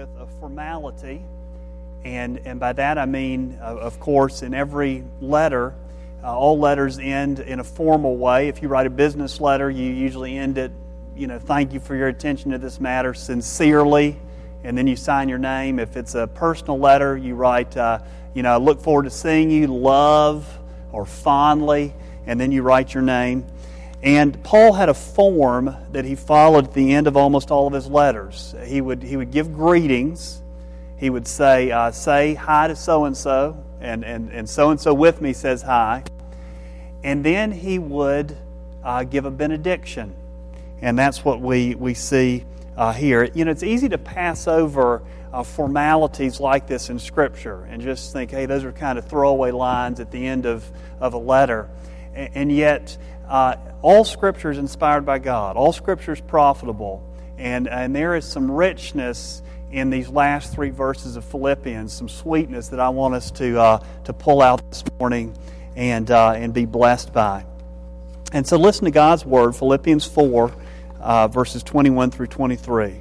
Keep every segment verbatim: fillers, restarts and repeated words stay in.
with a formality, and and by that I mean, uh, of course, in every letter, uh, all letters end in a formal way. If you write a business letter, you usually end it, you know, thank you for your attention to this matter, sincerely, and then you sign your name. If it's a personal letter, you write, uh, you know, I look forward to seeing you, love, or fondly, and then you write your name. And Paul had a form that he followed at the end of almost all of his letters. He would he would give greetings. He would say, uh, say hi to so-and-so, and, and, and so-and-so with me says hi. And then he would uh, give a benediction. And that's what we, we see uh, here. You know, it's easy to pass over uh, formalities like this in Scripture and just think, hey, those are kind of throwaway lines at the end of, of a letter. And, and yet, uh, all Scripture is inspired by God. All Scripture is profitable. And, and there is some richness in these last three verses of Philippians, some sweetness that I want us to uh, to pull out this morning and uh, and be blessed by. And so listen to God's Word, Philippians four, uh, verses twenty-one through twenty-three.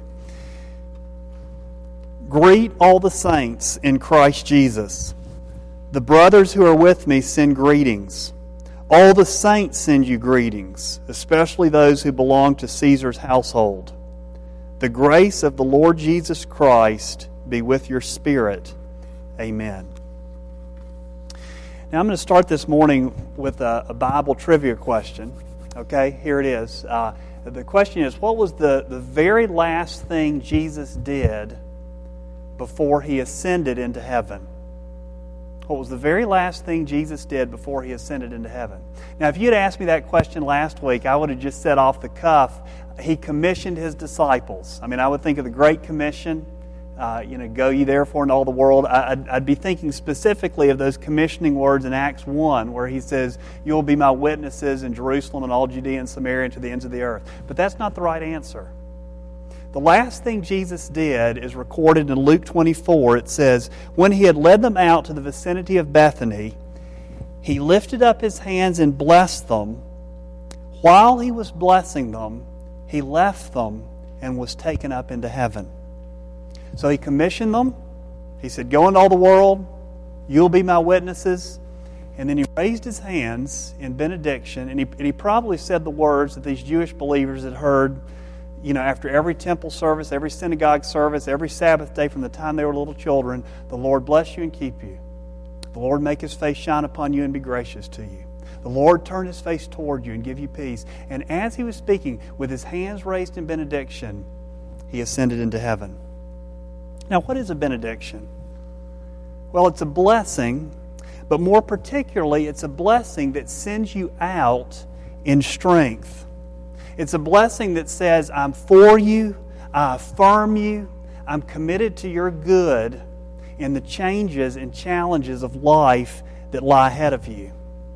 Greet all the saints in Christ Jesus. The brothers who are with me send greetings. All the saints send you greetings, especially those who belong to Caesar's household. The grace of the Lord Jesus Christ be with your spirit. Amen. Now I'm going to start this morning with a, a Bible trivia question. Okay, here it is. Uh, the question is, what was the, the very last thing Jesus did before He ascended into heaven? What was the very last thing Jesus did before He ascended into heaven? Now, if you had asked me that question last week, I would have just said off the cuff, He commissioned His disciples. I mean, I would think of the Great Commission, uh, you know, go ye therefore into all the world. I'd, I'd be thinking specifically of those commissioning words in Acts one, where He says, you'll be my witnesses in Jerusalem and all Judea and Samaria and to the ends of the earth. But that's not the right answer. The last thing Jesus did is recorded in Luke twenty-four. It says, when He had led them out to the vicinity of Bethany, He lifted up His hands and blessed them. While He was blessing them, He left them and was taken up into heaven. So He commissioned them. He said, go into all the world. You'll be my witnesses. And then He raised His hands in benediction, and He, and he probably said the words that these Jewish believers had heard, you know, after every temple service, every synagogue service, every Sabbath day from the time they were little children. The Lord bless you and keep you. The Lord make His face shine upon you and be gracious to you. The Lord turn His face toward you and give you peace. And as He was speaking, with His hands raised in benediction, He ascended into heaven. Now, what is a benediction? Well, it's a blessing, but more particularly, it's a blessing that sends you out in strength. It's a blessing that says, I'm for you, I affirm you, I'm committed to your good in the changes and challenges of life that lie ahead of you.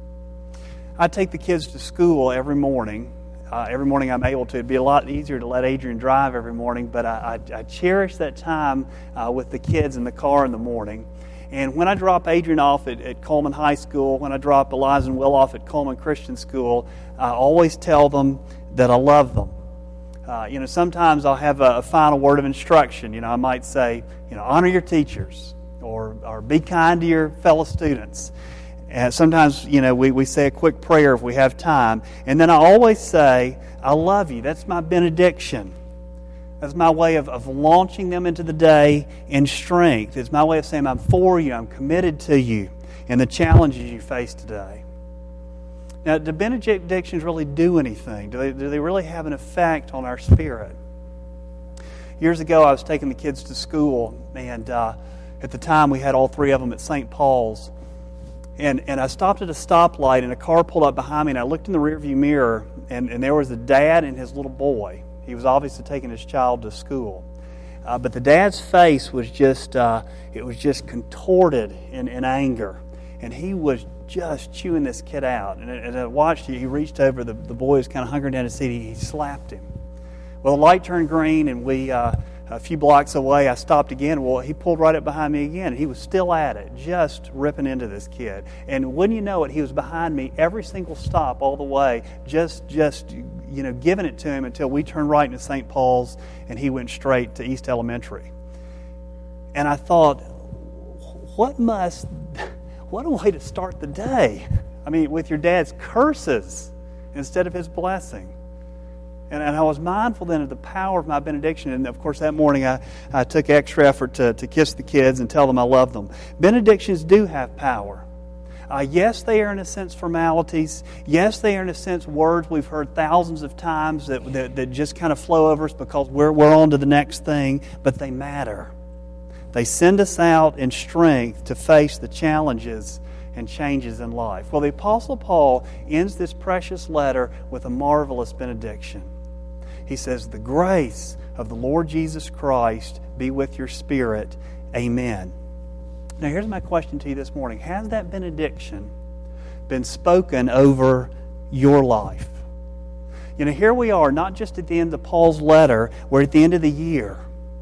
I take the kids to school every morning. Uh, every morning I'm able to. It'd be a lot easier to let Adrian drive every morning, but I, I, I cherish that time uh, with the kids in the car in the morning. And when I drop Adrian off at, at Coleman High School, when I drop Eliza and Will off at Coleman Christian School, I always tell them that I love them. Uh, you know, sometimes I'll have a, a final word of instruction. You know, I might say, you know, honor your teachers, or or be kind to your fellow students. And sometimes, you know, we, we say a quick prayer if we have time. And then I always say, I love you. That's my benediction. That's my way of, of launching them into the day in strength. It's my way of saying, I'm for you, I'm committed to you, and the challenges you face today. Now, do benedictions really do anything? Do they, do they really have an effect on our spirit? Years ago, I was taking the kids to school, and uh, at the time, we had all three of them at Saint Paul's. And and I stopped at a stoplight, and a car pulled up behind me, and I looked in the rearview mirror, and, and there was a dad and his little boy. He was obviously taking his child to school. Uh, but the dad's face was just, uh, it was just contorted in, in anger. And he was just chewing this kid out. And as I watched, he reached over, the, the boy was kind of hunkering down his seat, he, he slapped him. Well, the light turned green, and we, uh, a few blocks away, I stopped again. Well, he pulled right up behind me again, and he was still at it, just ripping into this kid. And wouldn't you know it, he was behind me every single stop all the way, just, just you know, giving it to him until we turned right into Saint Paul's, and he went straight to East Elementary. And I thought, what must, what a way to start the day. I mean, with your dad's curses instead of his blessing. And, and I was mindful then of the power of my benediction. And of course, that morning I, I took extra effort to, to kiss the kids and tell them I love them. Benedictions do have power. Uh, yes, they are in a sense formalities. Yes, they are in a sense words we've heard thousands of times that, that, that just kind of flow over us because we're, we're on to the next thing. But they matter. They send us out in strength to face the challenges and changes in life. Well, the Apostle Paul ends this precious letter with a marvelous benediction. He says, "The grace of the Lord Jesus Christ be with your spirit. Amen." Now, here's my question to you this morning. Has that benediction been spoken over your life? You know, here we are, not just at the end of Paul's letter, we're at the end of the year.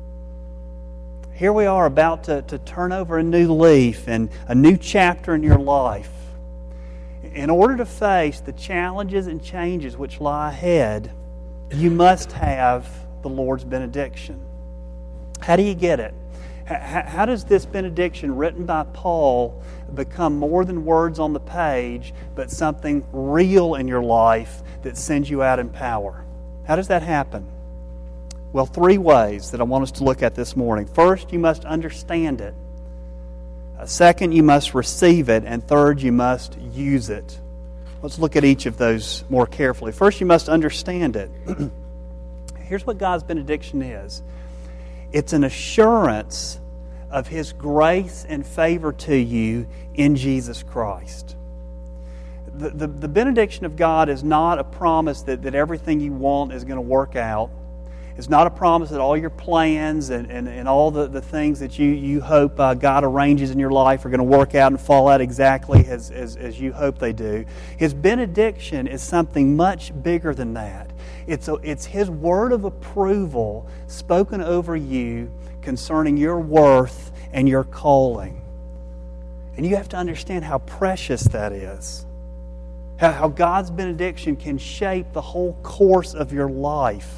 Here we are about to, to turn over a new leaf and a new chapter in your life. In order to face the challenges and changes which lie ahead, you must have the Lord's benediction. How do you get it? How does this benediction written by Paul become more than words on the page, but something real in your life that sends you out in power? How does that happen? Well, three ways that I want us to look at this morning. First, you must understand it. Second, you must receive it. And third, you must use it. Let's look at each of those more carefully. First, you must understand it. Here's what God's benediction is. It's an assurance of His grace and favor to you in Jesus Christ. The, the, the benediction of God is not a promise that, that everything you want is going to work out. It's not a promise that all your plans and, and, and all the, the things that you, you hope uh, God arranges in your life are going to work out and fall out exactly as, as, as you hope they do. His benediction is something much bigger than that. It's, a, it's His word of approval spoken over you concerning your worth and your calling. And you have to understand how precious that is. How, how God's benediction can shape the whole course of your life.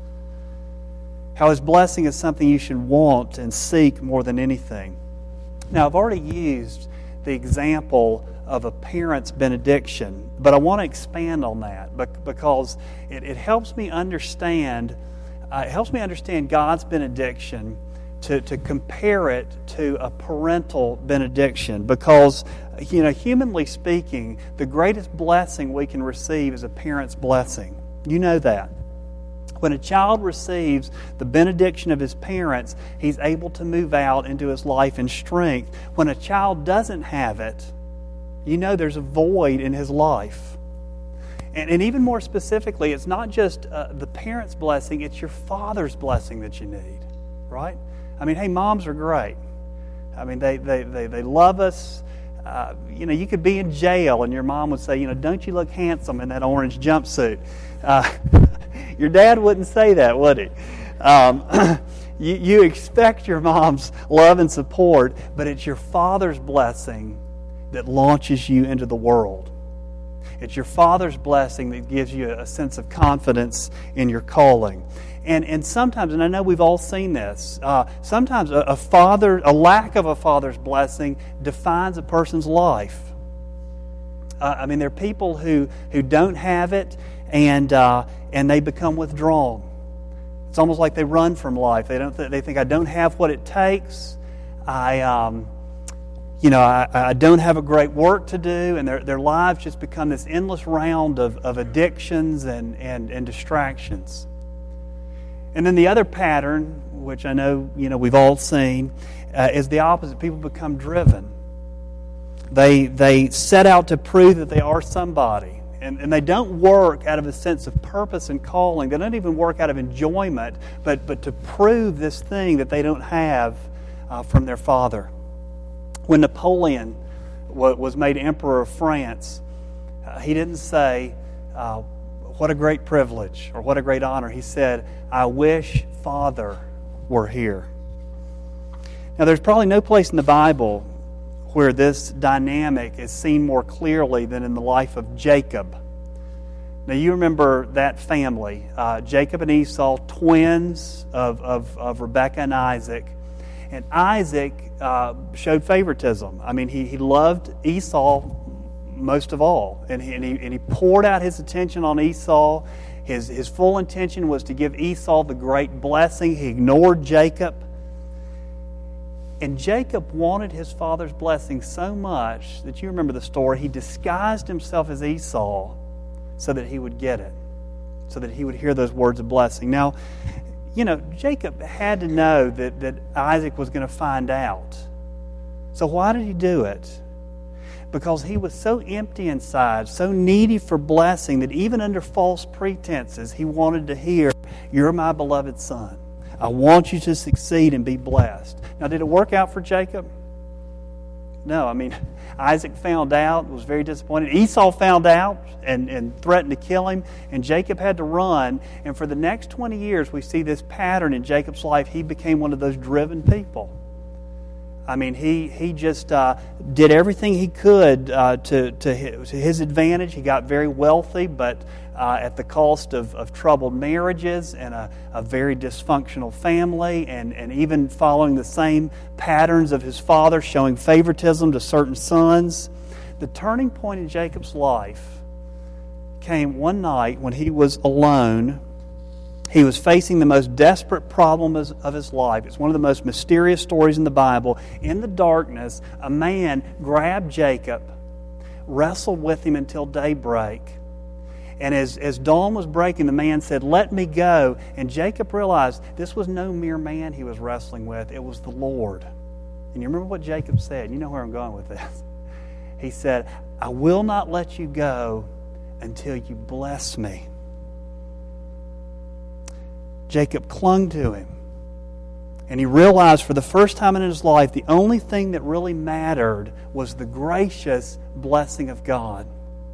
How His blessing is something you should want and seek more than anything. Now, I've already used the example of a parent's benediction, but I want to expand on that because it, it helps me understand. Uh, it helps me understand God's benediction to, to compare it to a parental benediction. Because, you know, humanly speaking, the greatest blessing we can receive is a parent's blessing. You know that. When a child receives the benediction of his parents, he's able to move out into his life in strength. When a child doesn't have it, you know there's a void in his life. And, and even more specifically, it's not just uh, the parent's blessing, it's your father's blessing that you need, right? I mean, hey, moms are great. I mean, they, they, they, they love us. Uh, you know, you could be in jail and your mom would say, you know, don't you look handsome in that orange jumpsuit? Uh, Your dad wouldn't say that, would he? Um, you, you expect your mom's love and support, but it's your father's blessing that launches you into the world. It's your father's blessing that gives you a sense of confidence in your calling. And and sometimes, and I know we've all seen this, uh, sometimes a, a father, a lack of a father's blessing defines a person's life. Uh, I mean, there are people who, who don't have it, and uh, and they become withdrawn. It's almost like they run from life. They don't. Th- they think I don't have what it takes. I, um, you know, I, I don't have a great work to do, and their their lives just become this endless round of, of addictions and, and and distractions. And then the other pattern, which I know you know we've all seen, uh, is the opposite. People become driven. They they set out to prove that they are somebody. And, and they don't work out of a sense of purpose and calling. They don't even work out of enjoyment, but, but to prove this thing that they don't have uh, from their father. When Napoleon w- was made Emperor of France, uh, he didn't say, uh, what a great privilege or what a great honor. He said, I wish Father were here. Now, there's probably no place in the Bible where this dynamic is seen more clearly than in the life of Jacob. Now, you remember that family, uh, Jacob and Esau, twins of, of, of Rebekah and Isaac. And Isaac uh, showed favoritism. I mean, he, he loved Esau most of all. And he, and, he, and he poured out his attention on Esau. His, his full intention was to give Esau the great blessing. He ignored Jacob. And Jacob wanted his father's blessing so much that you remember the story. He disguised himself as Esau so that he would get it, so that he would hear those words of blessing. Now, you know, Jacob had to know that, that Isaac was going to find out. So why did he do it? Because he was so empty inside, so needy for blessing, that even under false pretenses, he wanted to hear, "You're my beloved son. I want you to succeed and be blessed." Now, did it work out for Jacob? No. I mean, Isaac found out, was very disappointed. Esau found out and, and threatened to kill him, and Jacob had to run. And for the next twenty years, we see this pattern in Jacob's life. He became one of those driven people. I mean, he he just uh, did everything he could uh, to, to his, to his advantage. He got very wealthy, but uh, at the cost of, of troubled marriages and a, a very dysfunctional family, and, and even following the same patterns of his father, showing favoritism to certain sons. The turning point in Jacob's life came one night when he was alone. He was facing the most desperate problem of his life. It's one of the most mysterious stories in the Bible. In the darkness, a man grabbed Jacob, wrestled with him until daybreak. And as, as dawn was breaking, the man said, "Let me go." And Jacob realized this was no mere man he was wrestling with. It was the Lord. And you remember what Jacob said? You know where I'm going with this. He said, "I will not let you go until you bless me." Jacob clung to him. And he realized for the first time in his life, the only thing that really mattered was the gracious blessing of God.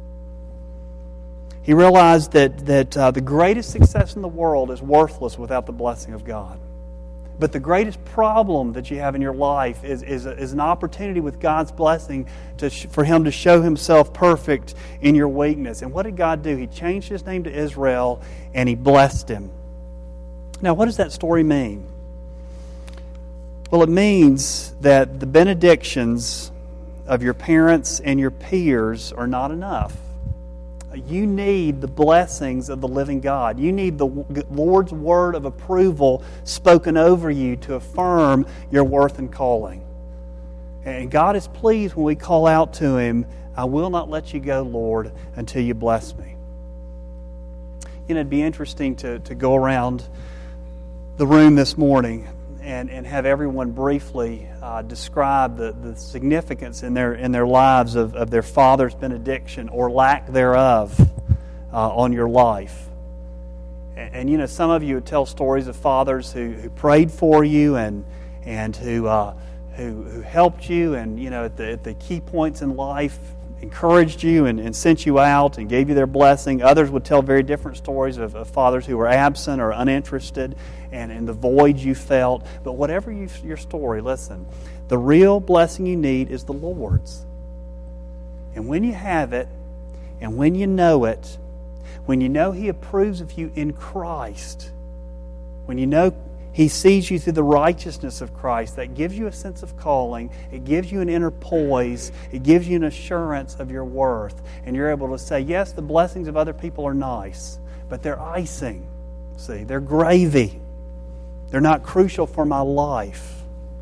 He realized that, that uh, the greatest success in the world is worthless without the blessing of God. But the greatest problem that you have in your life is, is, a, is an opportunity with God's blessing to sh- for Him to show Himself perfect in your weakness. And what did God do? He changed His name to Israel, and He blessed him. Now, what does that story mean? Well, it means that the benedictions of your parents and your peers are not enough. You need the blessings of the living God. You need the Lord's word of approval spoken over you to affirm your worth and calling. And God is pleased when we call out to Him, "I will not let you go, Lord, until you bless me." You know, it'd be interesting to, to go around the room this morning and, and have everyone briefly uh, describe the, the significance in their in their lives of, of their father's benediction or lack thereof uh, on your life. And, and you know, some of you would tell stories of fathers who, who prayed for you and and who uh, who who helped you, and you know, at the at the key points in life, encouraged you and, and sent you out and gave you their blessing. Others would tell very different stories of, of fathers who were absent or uninterested, and, and the void you felt. But whatever you, your story, listen, the real blessing you need is the Lord's. And when you have it, and when you know it, when you know He approves of you in Christ, when you know He sees you through the righteousness of Christ, that gives you a sense of calling. It gives you an inner poise. It gives you an assurance of your worth. And you're able to say, yes, the blessings of other people are nice, but they're icing. See, they're gravy. They're not crucial for my life.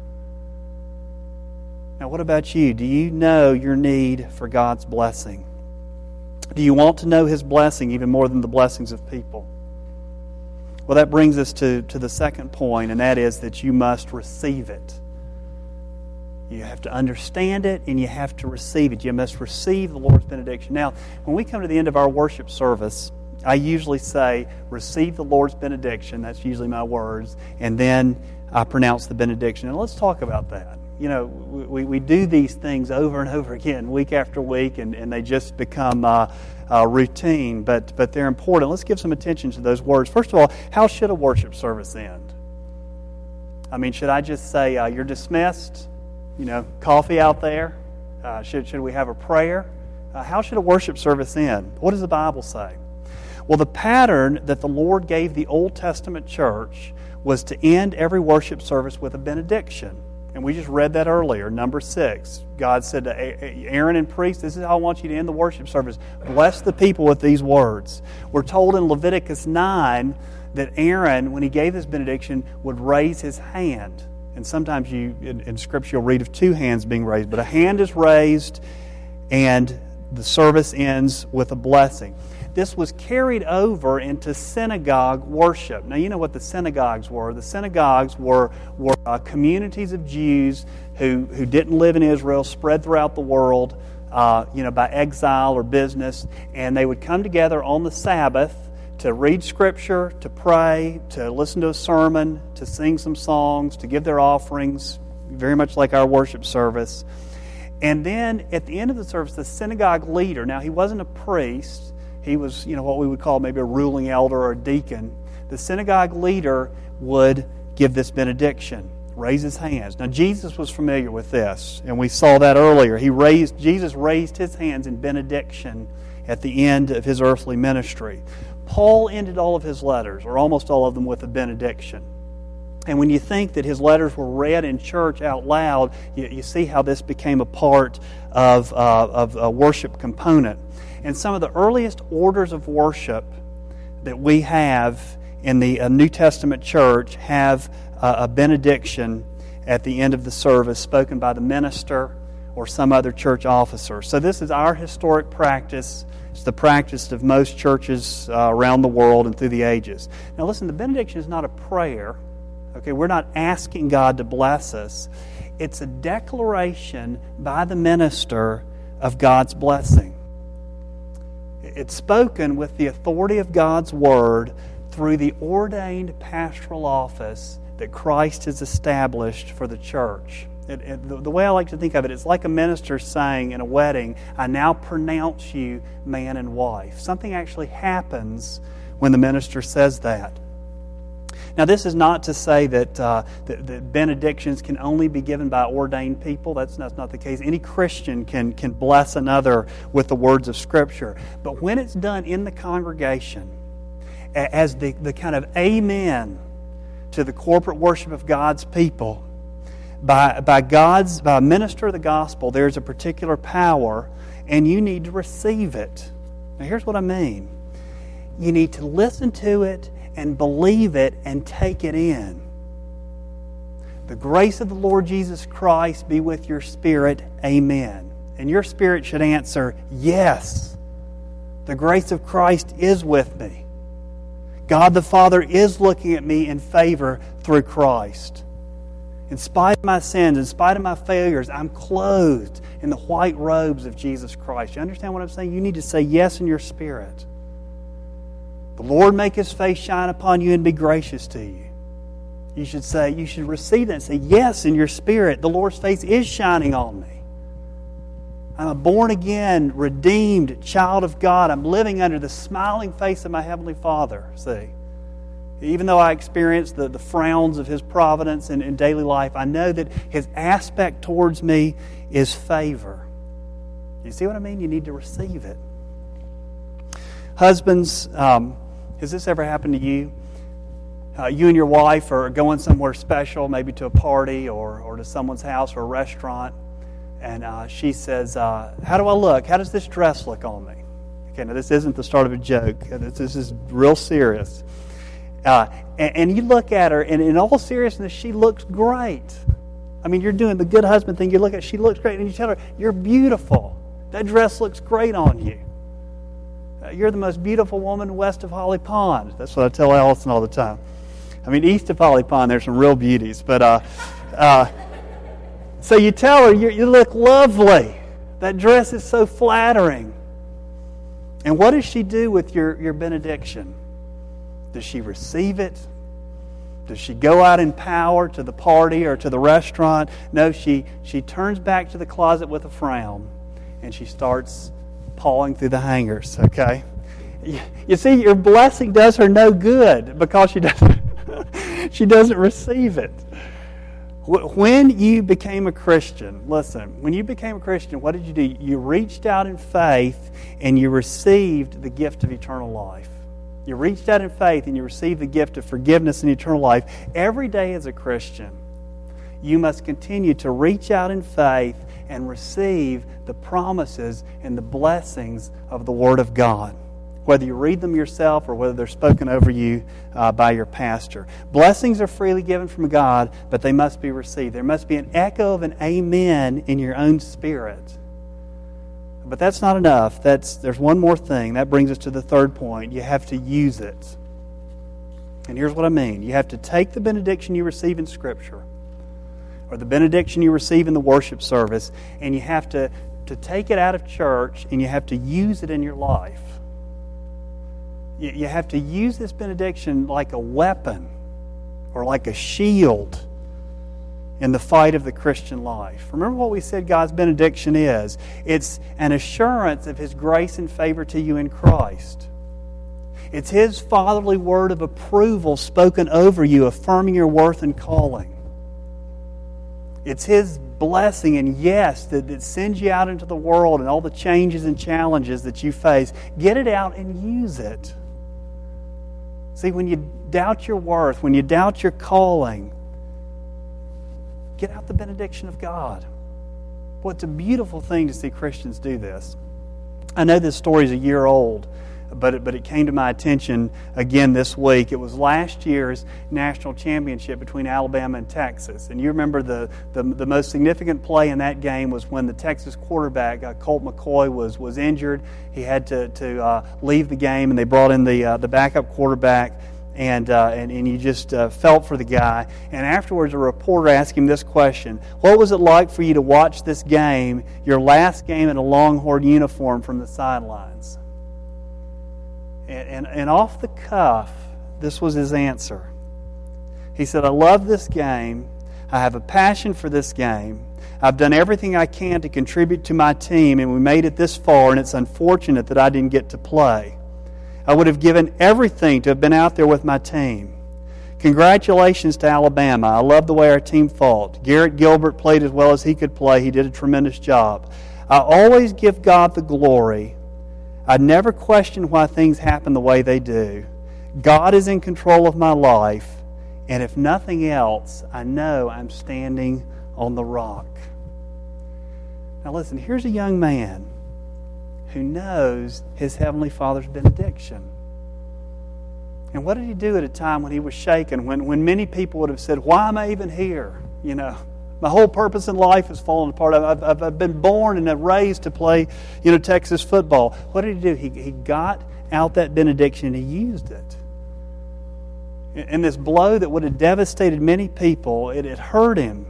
Now, what about you? Do you know your need for God's blessing? Do you want to know His blessing even more than the blessings of people? Well, that brings us to, to the second point, and that is that you must receive it. You have to understand it, and you have to receive it. You must receive the Lord's benediction. Now, when we come to the end of our worship service, I usually say, receive the Lord's benediction. That's usually my words. And then I pronounce the benediction. And let's talk about that. You know, we, we do these things over and over again, week after week, and, and they just become uh, uh, routine, but, but they're important. Let's give some attention to those words. First of all, how should a worship service end? I mean, should I just say, uh, you're dismissed? You know, coffee out there? Uh, should, should we have a prayer? Uh, how should a worship service end? What does the Bible say? Well, the pattern that the Lord gave the Old Testament church was to end every worship service with a benediction. And we just read that earlier, number six. God said to Aaron and priests, this is how I want you to end the worship service. Bless the people with these words. We're told in Leviticus nine that Aaron, when he gave this benediction, would raise his hand. And sometimes you in, in Scripture you'll read of two hands being raised. But a hand is raised and the service ends with a blessing. This was carried over into synagogue worship. Now, you know what the synagogues were. The synagogues were, were uh, communities of Jews who, who didn't live in Israel, spread throughout the world, uh, you know, by exile or business. And they would come together on the Sabbath to read Scripture, to pray, to listen to a sermon, to sing some songs, to give their offerings, very much like our worship service. And then at the end of the service, the synagogue leader, now he wasn't a priest, he was, you know, what we would call maybe a ruling elder or a deacon. The synagogue leader would give this benediction, raise his hands. Now, Jesus was familiar with this, and we saw that earlier. He raised, Jesus raised his hands in benediction at the end of his earthly ministry. Paul ended all of his letters, or almost all of them, with a benediction. And when you think that his letters were read in church out loud, you, you see how this became a part of, uh, of a worship component. And some of the earliest orders of worship that we have in the uh, New Testament church have uh, a benediction at the end of the service spoken by the minister or some other church officer. So this is our historic practice. It's the practice of most churches uh, around the world and through the ages. Now listen, the benediction is not a prayer. Okay, we're not asking God to bless us. It's a declaration by the minister of God's blessing. It's spoken with the authority of God's Word through the ordained pastoral office that Christ has established for the church. It, it, the, the way I like to think of it, it's like a minister saying in a wedding, I now pronounce you man and wife. Something actually happens when the minister says that. Now, this is not to say that, uh, that, that benedictions can only be given by ordained people. That's, that's not the case. Any Christian can, can bless another with the words of Scripture. But when it's done in the congregation, as the, the kind of amen to the corporate worship of God's people, by, by God's by a minister of the gospel, there's a particular power, and you need to receive it. Now, here's what I mean. You need to listen to it and believe it and take it in. The grace of the Lord Jesus Christ be with your spirit. Amen. And your spirit should answer, yes, the grace of Christ is with me. God the Father is looking at me in favor through Christ. In spite of my sins, in spite of my failures, I'm clothed in the white robes of Jesus Christ. You understand what I'm saying? You need to say yes in your spirit. The Lord make His face shine upon you and be gracious to you. You should say, you should receive that and say, yes, in your spirit, the Lord's face is shining on me. I'm a born-again, redeemed child of God. I'm living under the smiling face of my Heavenly Father, see. Even though I experience the, the frowns of His providence in, in daily life, I know that His aspect towards me is favor. You see what I mean? You need to receive it. Husbands, um, has this ever happened to you? Uh, you and your wife are going somewhere special, maybe to a party or, or to someone's house or a restaurant, and uh, she says, uh, how do I look? How does this dress look on me? Okay, now this isn't the start of a joke. This, this is real serious. Uh, and, and you look at her, and in all seriousness, she looks great. I mean, you're doing the good husband thing. You look at her, she looks great, and you tell her, you're beautiful. That dress looks great on you. You're the most beautiful woman west of Holly Pond. That's what I tell Allison all the time. I mean, east of Holly Pond, there's some real beauties. But uh, uh, so you tell her, you, you look lovely. That dress is so flattering. And what does she do with your, your benediction? Does she receive it? Does she go out in power to the party or to the restaurant? No, she, she turns back to the closet with a frown, and she starts pawing through the hangers, okay? You see, your blessing does her no good because she doesn't, she doesn't receive it. When you became a Christian, listen, when you became a Christian, what did you do? You reached out in faith and you received the gift of eternal life. You reached out in faith and you received the gift of forgiveness and eternal life. Every day as a Christian, you must continue to reach out in faith and receive the promises and the blessings of the Word of God, whether you read them yourself or whether they're spoken over you uh, by your pastor. Blessings are freely given from God, but they must be received. There must be an echo of an amen in your own spirit. But that's not enough. That's there's one more thing. That brings us to the third point. You have to use it. And here's what I mean. You have to take the benediction you receive in Scripture, or the benediction you receive in the worship service, and you have to, to take it out of church and you have to use it in your life. You, you have to use this benediction like a weapon or like a shield in the fight of the Christian life. Remember what we said God's benediction is. It's an assurance of His grace and favor to you in Christ. It's His fatherly word of approval spoken over you, affirming your worth and calling. It's His blessing and yes that, that sends you out into the world and all the changes and challenges that you face. Get it out and use it. See, when you doubt your worth, when you doubt your calling, get out the benediction of God. Well, it's a beautiful thing to see Christians do this. I know this story is a year old, but it, but it came to my attention again this week. It was last year's national championship between Alabama and Texas. And you remember the, the, the most significant play in that game was when the Texas quarterback, uh, Colt McCoy, was was injured. He had to, to uh, leave the game, and they brought in the, uh, the backup quarterback. And, uh, and and you just uh, felt for the guy. And afterwards, a reporter asked him this question: what was it like for you to watch this game, your last game in a Longhorn uniform, from the sidelines? And, and, and off the cuff, this was his answer. He said, I love this game. I have a passion for this game. I've done everything I can to contribute to my team, and we made it this far, and it's unfortunate that I didn't get to play. I would have given everything to have been out there with my team. Congratulations to Alabama. I love the way our team fought. Garrett Gilbert played as well as he could play. He did a tremendous job. I always give God the glory. I never question why things happen the way they do. God is in control of my life, and if nothing else, I know I'm standing on the rock. Now listen, here's a young man who knows his Heavenly Father's benediction. And what did he do at a time when he was shaken, when, when many people would have said, why am I even here? You know, my whole purpose in life has fallen apart. I've, I've, I've been born and raised to play, you know, Texas football. What did he do? He, he got out that benediction and he used it. And this blow that would have devastated many people, it, it hurt him.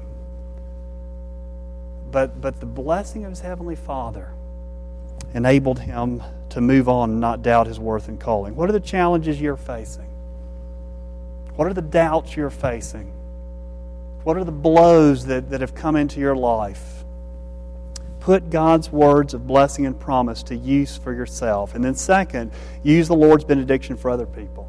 But, but the blessing of his Heavenly Father enabled him to move on and not doubt his worth and calling. What are the challenges you're facing? What are the doubts you're facing? What are the blows that, that have come into your life? Put God's words of blessing and promise to use for yourself. And then second, use the Lord's benediction for other people.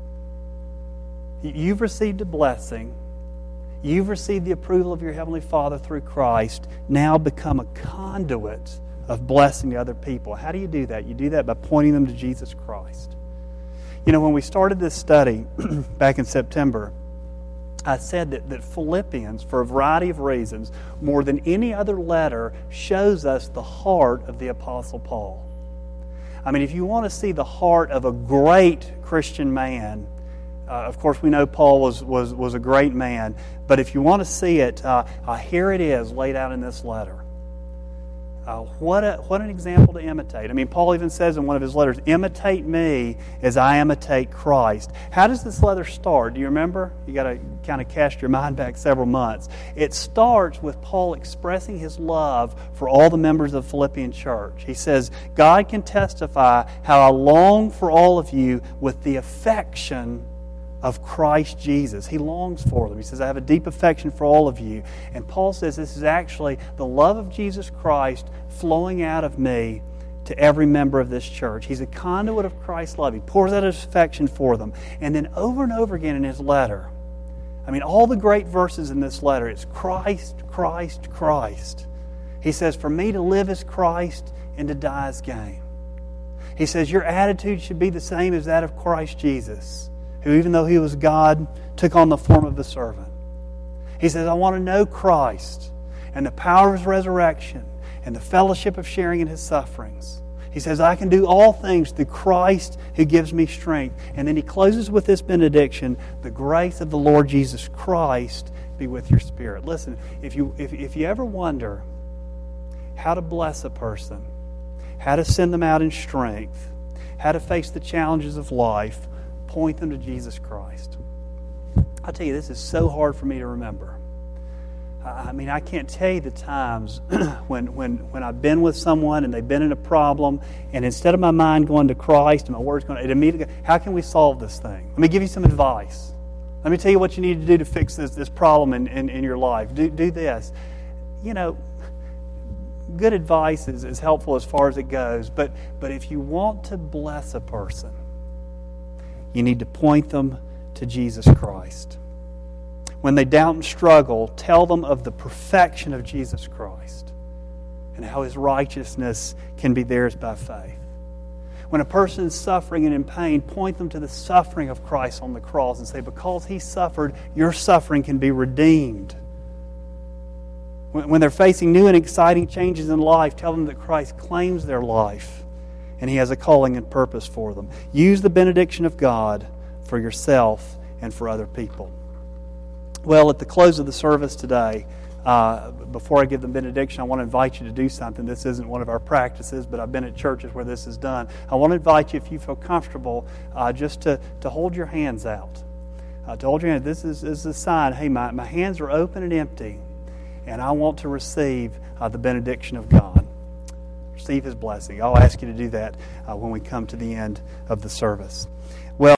You've received a blessing. You've received the approval of your Heavenly Father through Christ. Now become a conduit of blessing to other people. How do you do that? You do that by pointing them to Jesus Christ. You know, when we started this study back in September, I said that, that Philippians, for a variety of reasons, more than any other letter, shows us the heart of the Apostle Paul. I mean, if you want to see the heart of a great Christian man, uh, of course we know Paul was, was, was a great man, but if you want to see it, uh, uh, here it is laid out in this letter. Uh, what a, what an example to imitate. I mean, Paul even says in one of his letters, imitate me as I imitate Christ. How does this letter start? Do you remember? You got to kind of cast your mind back several months. It starts with Paul expressing his love for all the members of the Philippian church. He says, God can testify how I long for all of you with the affection of Christ Jesus. He longs for them. He says, I have a deep affection for all of you. And Paul says this is actually the love of Jesus Christ flowing out of me to every member of this church. He's a conduit of Christ's love. He pours out his affection for them. And then over and over again in his letter, I mean, all the great verses in this letter, it's Christ, Christ, Christ. He says, for me to live as Christ and to die as gain. He says your attitude should be the same as that of Christ Jesus, who even though He was God, took on the form of a servant. He says, I want to know Christ and the power of His resurrection and the fellowship of sharing in His sufferings. He says, I can do all things through Christ who gives me strength. And then he closes with this benediction, the grace of the Lord Jesus Christ be with your spirit. Listen, if you, if, if you ever wonder how to bless a person, how to send them out in strength, how to face the challenges of life, point them to Jesus Christ. I tell you, this is so hard for me to remember. I mean, I can't tell you the times when, when, when I've been with someone and they've been in a problem, and instead of my mind going to Christ and my words going, it immediately, how can we solve this thing? Let me give you some advice. Let me tell you what you need to do to fix this, this problem in, in, in your life. Do, do this. You know, good advice is, is helpful as far as it goes, but, but if you want to bless a person, you need to point them to Jesus Christ. When they doubt and struggle, tell them of the perfection of Jesus Christ and how His righteousness can be theirs by faith. When a person is suffering and in pain, point them to the suffering of Christ on the cross and say, because He suffered, your suffering can be redeemed. When they're facing new and exciting changes in life, tell them that Christ claims their life and He has a calling and purpose for them. Use the benediction of God for yourself and for other people. Well, at the close of the service today, uh, before I give the benediction, I want to invite you to do something. This isn't one of our practices, but I've been at churches where this is done. I want to invite you, if you feel comfortable, uh, just to, to hold your hands out. Uh, to hold your hands. This is, this is a sign, hey, my, my hands are open and empty, and I want to receive uh, the benediction of God. Receive His blessing. I'll ask you to do that uh, when we come to the end of the service.